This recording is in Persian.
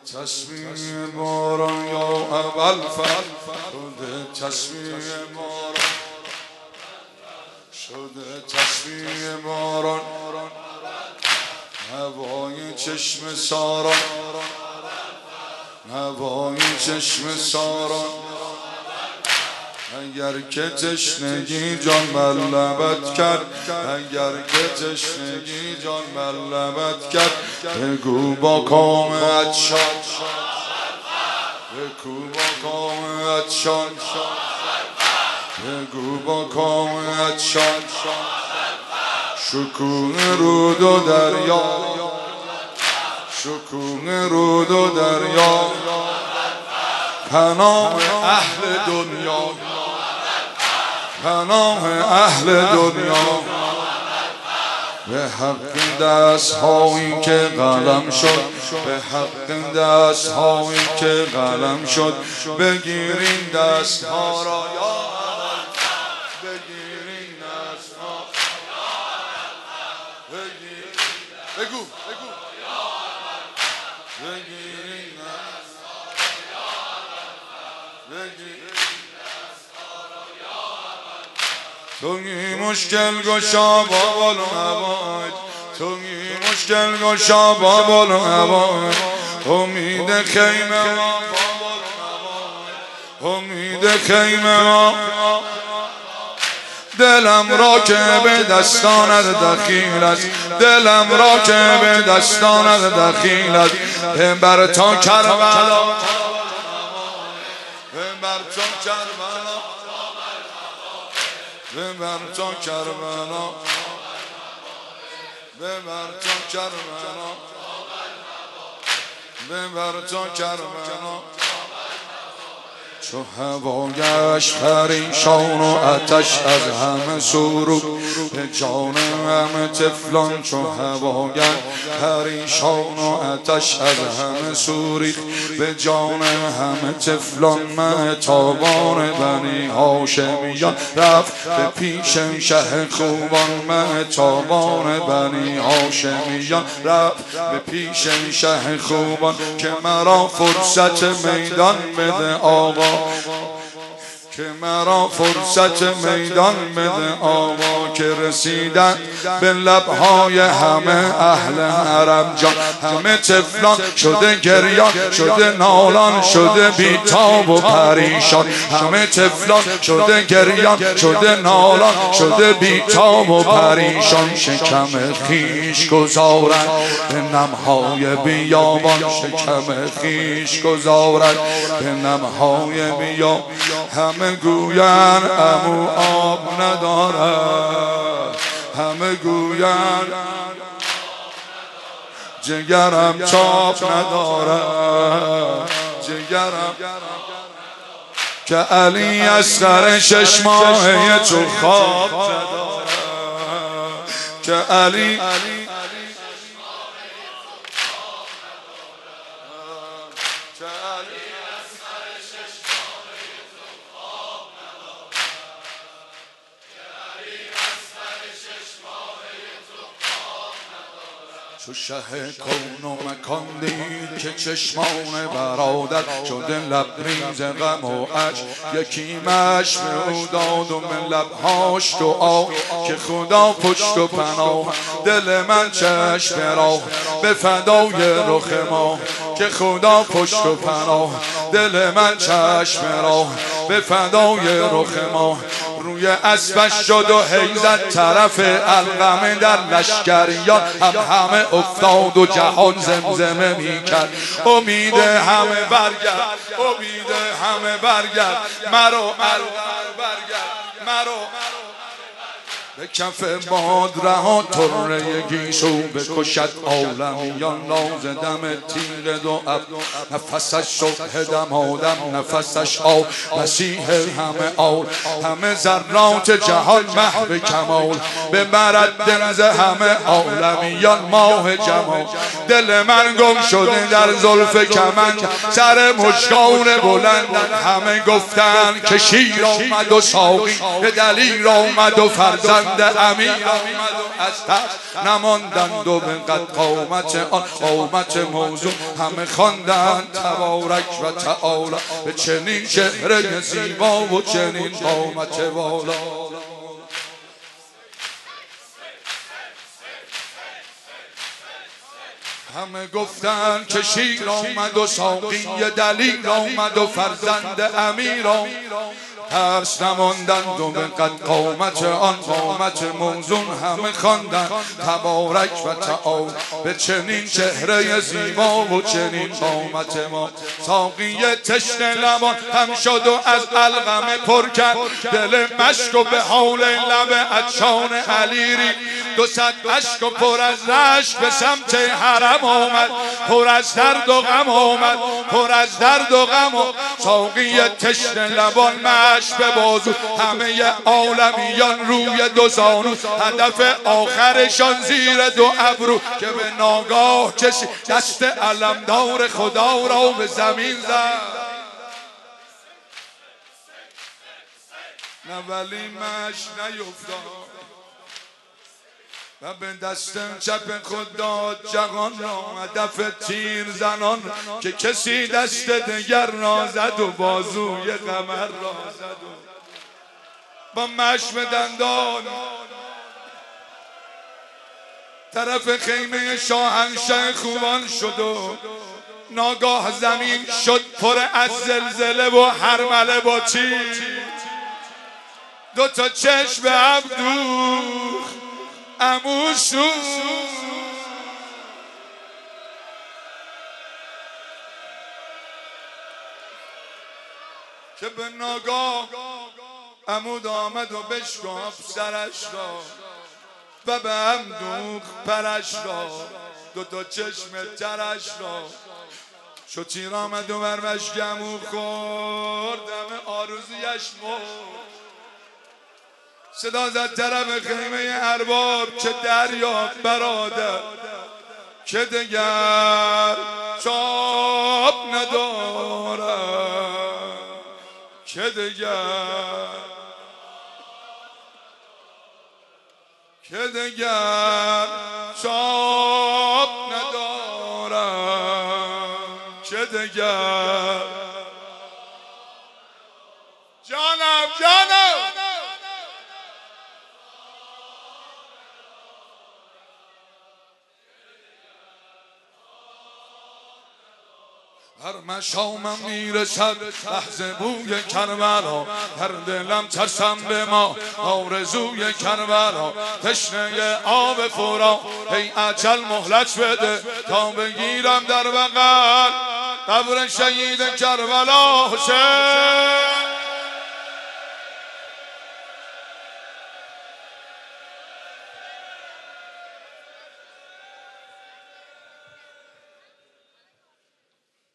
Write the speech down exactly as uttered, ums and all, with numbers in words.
تصمیم باران یا اول فل شده، تصمیم باران شده، تصمیم باران هوای چشم ساران، هوای چشم ساران. اگر که تشنگی جان بر لبت کرد، اگر که تشنگی جان بر لبت کرد، بگو با کام عطشان، بگو با کام عطشان، بگو با کام عطشان. شکوه رود و دریا، شکوه رود و دریا، پناه اهل دنیا، پناه اهل دنیا. به حق دست هایی که قلم شد، به حق دست هایی که قلم شد، بگیرین دست ها را یا بگیرین دست ها، بگو بگو بگیرین دست توی مشکل گشا بابالو عباد، توی مشکل گشا بابالو عباد. امید خیمه ما بابالو عباد، امید خیمه ما. دلم را که به دستانت دخیل است، دلم را که به دستانت دخیل است. ببر تا کربلا، ببر تا کربلا، ببر تا کربلا، ببر تا کربلا، ببر تا کربلا. چو هوا گشت پریشان و آتش از همه سرود، به جان همه طفلان چو هوا گشت پریشان و آتش از همه سرود، به جان همه طفلان مهتابان بنی هاشمیان رفت به پیش شه خوبان، مهتابان بنی هاشمیان رفت به پیش شه خوبان. که مرا فرصت میدان بده آقا، که مرا فرصت میدان بده آقا. که رسیدن به لبهای همه اهل حرم جان، همه طفلان شده گریان، شده نالان، شده بیتاب و پریشان. همه طفلان شده گریان، شده نالان، شده بیتاب و پریشان. شکم خیش گذارند به نمهای بیابان، شکم خیش گذارند به نمهای بیابان. همه گوین عمو آب ندارد، همه گوین جگرم چاپ ندارد، جگرم. که علی اصغر شش ماهه تو خواب ندارد، که علی چو شه کون و مکان دید که چشمان برادر شده لبریز غم و عشق. یکی مشم او داد و من لبهاش دعا، که خدا پشت و پناه دل من چشم راه به فدای رخ ما. که خدا پشت و پناه دل من چشم راه به فدای رخ ما. روی اسبش شد و حیزت طرف القمه در لشکریان، هم همه افتاد و جهان زمزمه می کرد امید همه برگرد، امید همه برگرد، مرو القمه برگرد، مرو به کف باد رها طره گیسو بکشد عالمیان. ناز دم تیغ دو اب نفسش صبح دم آدم، نفسش آب مسیح همه آل. همه ذرات جهان محو کمال، ببرد دنز همه عالمیان ماه جمال. دل من گم شده در زلف کمند، سر مژگان بلندن. همه گفتن که شیر آمد و ساقی به دلیر آمد و فرزند. فرزند امیر آمد و از تخت نماندند و به قد قامت آن قامت موضوع همه خواندند تبارک و تعالی به چنین چهره زیبا و چنین قامت والا. همه گفتند که شیر آمد و ساقی دلیل آمد و فرزند امیر آمد، ترس نماندند و به قد قامت آن قامت موزون همه خواندند تبارک و تعالی به چنین چهره زیبا و چنین قامت ما. ساقی تشنه لبان هم شد و از القمه پر کرد دل مشک و به حول لب عطشان علیری دو صد اشک و پر از رشک به سمت حرم آمد، پر از درد و غم آمد، پر از درد و غم. ساقی تشنه لبان مشک به بازو همه عالمیان روی دو زانو، هدف آخرشان زیر دو ابرو که به ناگاه کشید دست علمدار خدا را به زمین زد. نه ولی مشک نیفتاد و به دست چپ خود داد جهان را هدف تیر زنان که کسی دست دگر را زد و بازوی قمر را زد و با مشم دندان طرف خیمه شاهنشه خوبان شد و ناگاه زمین شد پر از زلزله و هرمله با تیر. دو تا چشم عبدوخ عموشو که به ناگاه عمود آمد و بشکافت سرش را و به هم دوخت پرش را، دو تا چشم ترش را. شو تیر آمد و بر مشکمو خورد همه آرزویش مرد. صدا زد طرف خیمه ارباب که دریا برادر که دگر چاپ ندارم، که دگر که دگر چاپ ندارم، که دگر جانم جانم هر مشامم میرسد لحظه بوی کربلا، هر دلم ترسم به ما آرزوی کربلا. تشنه آب فورا ای اجل مهلت بده تا بگیرم در بغل قبر شهید کربلا حسین.